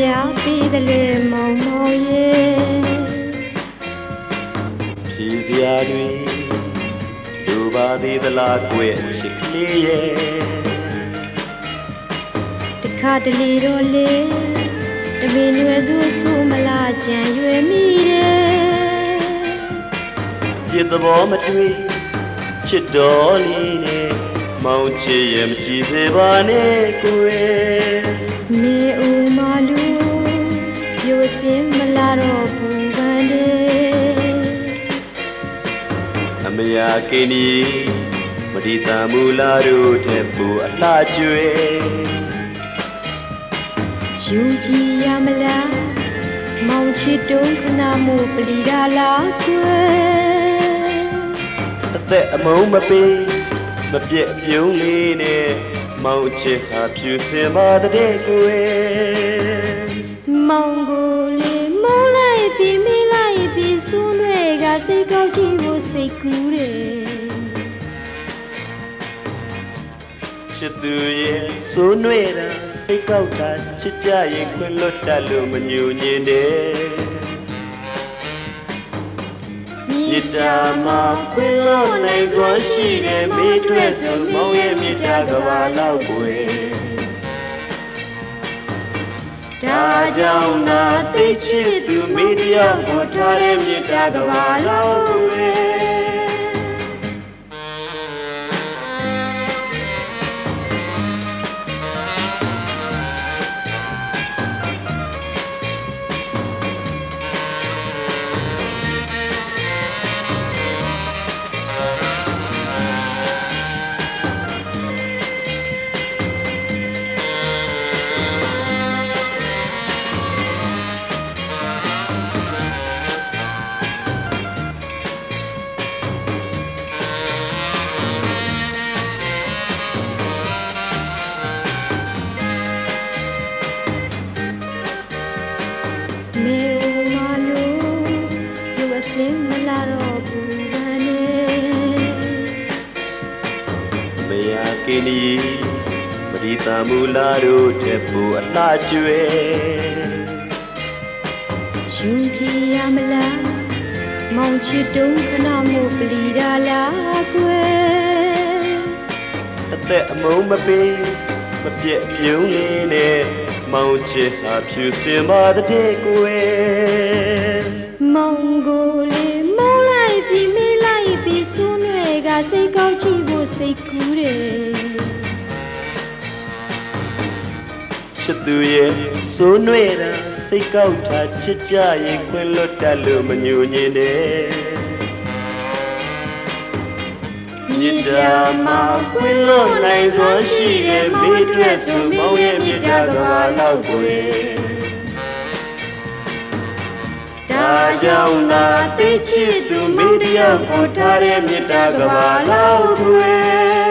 ရားပေးတယ်လေမောင်မောင်ရဲ့ဖြေစရာတွေလိုပါသေးသလားကွယ်ချစ်ကလေးရဲ့တခါတလေတော့လေတမင်ရွယ်စုဆူမလားကြံရွယ်မိတယ်ပြစ်သဘောမတွေ့ချစ်တော်လေးနဲ့မောင်ချစ်ရဲ့မကြည့်စေပါနဲ့ကွယ်မေဦးမလူပြိုစင်မလာတော့ဘူးဗန်တယ်အမယာကိနီမဒီတမူလာတို့တဲ့ပူအလှကျွေယူကြည်ရမလားမောင်ချစ်တုံးခဏမှုပလီဒါလားကွယ်အသက်အမုံမပေးမပြည့်ပြုံးလေးနဲ့မောင်ချစ်ဟာဖြူစင်ပါတဲ့ကွယ်မောင်ကိုလေးမောင်းလိုက်ပြီးမိလိုက်ပြီးဆွန်းတွေကစိတ်ကောက်ကြည့်ဖို့စိတ်ကူးတယ်ချစ်သူရဲ့ဆိုးနွေတာစိတ်ကောက်တာချစ်ကြရင်ခွင့်လွတ်တတ်လို့မညူညင်တယ်မြစ်တာမှာခွင့်လွတ်နိုင်စွာရှိတယ်မိတွေ့ဆိုမောင်ရဲ့မြစ်တာကဘာလောက်ွယ်ဒါကြောင့်ငါသိချစ်သူမိတယောက်ကိုထားတဲ့မြစ်တာကဘာလောက်ွယ်မေဦးမလူပြိုစင်မလာတော့ဘူးဗန်တယ်မယာကိနီမဒီတမူလာတို့တဲ့ပူအလှကျွေယူကြည်ရမလားမောင်ချစ်တုံးခဏမှုပလီဒါလားကွယ်အသက်အမုံမပေးမပြည့်ပြုံးလေးနဲ့မောင်ချစ်ဟာဖြူစင်ပါတဲ့ကွယ်မောင်ကိုလေးမောင်းလိုက်ပြီးမိလိုက်ပြီးဆွန်းတွေကစိတ်ကောက်ကြည့်ဖို့စိတ်ကူးတယ်ချစ်သူရဲ့ဆိုးနွေတာစိတ်ကောက်တာချစ်ကြရင်ခွင့်လွတ်တတ်လို့မညူညင်တယ်မြစ်တာမှာခွင့်လွတ်နိုင်စွာရှိတယ်မိတွေ့ဆိုမောင်ရဲ့မြစ်တာကဘာလောက်ွယ်ဒါကြောင့်ငါသိချစ်သူမိတယောက်ကိုထားတဲ့မြစ်တာကဘာလောက်ွယ်